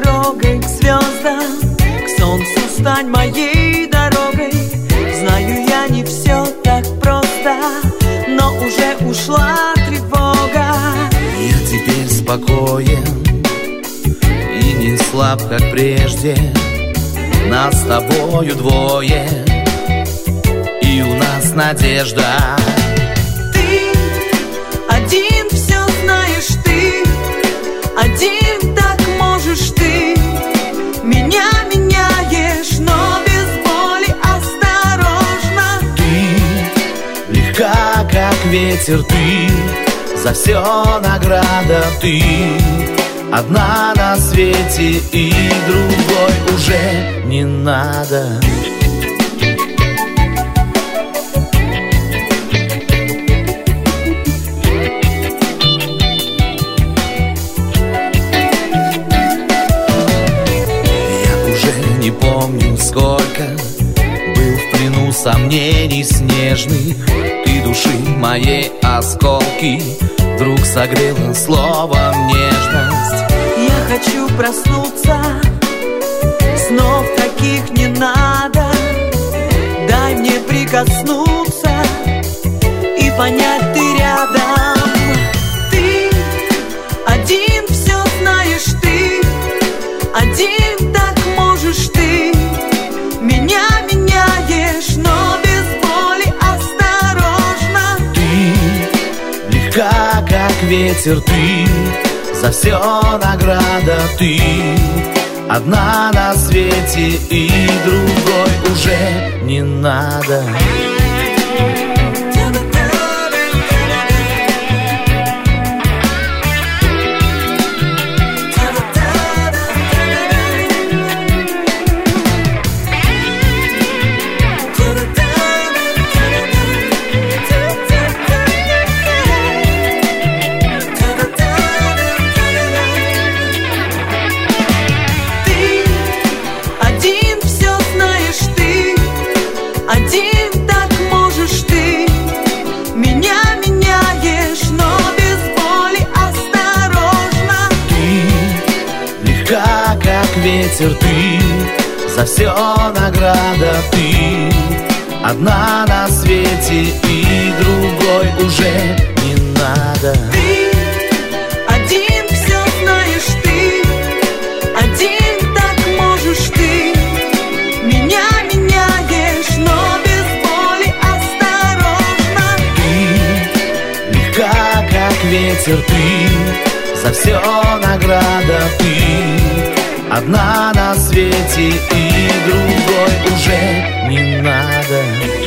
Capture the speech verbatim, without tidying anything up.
дорогой к звездам, к солнцу стань моей дорогой. Знаю, я не все так просто, но уже ушла тревога. Я теперь спокоен и не слаб, как прежде. Нас с тобою двое, и у нас надежда. Ты один все знаешь, ты один так можешь, ты меня меняешь, но без боли, осторожно. Ты легка, как ветер, ты за все награда, ты одна на свете, и другой уже не надо. Я уже не помню, сколько был в плену сомнений снежных. Ты души моей осколки вдруг согрела словом нежность. Я хочу проснуться, снов таких не надо. Дай мне прикоснуться и понять, ты рядом. Ты один все знаешь, ты один так можешь, ты меня меняешь, но без боли, осторожно. Ты легка, как ветер, ты за все награда, ты одна на свете, и другой уже не надо. Один так можешь, ты меня меняешь, но без боли, осторожно. Ты легка, как ветер, ты за все награда, ты одна на свете, и другой уже не надо. Ты один все знаешь, ты один так можешь, ты меня меняешь, но без боли, осторожно. Ты легка, как ветер, ты за все награда, ты одна на свете, и другой уже не надо.